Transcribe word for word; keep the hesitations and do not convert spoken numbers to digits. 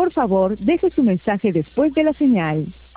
Por favor, deje su mensaje después de la señal.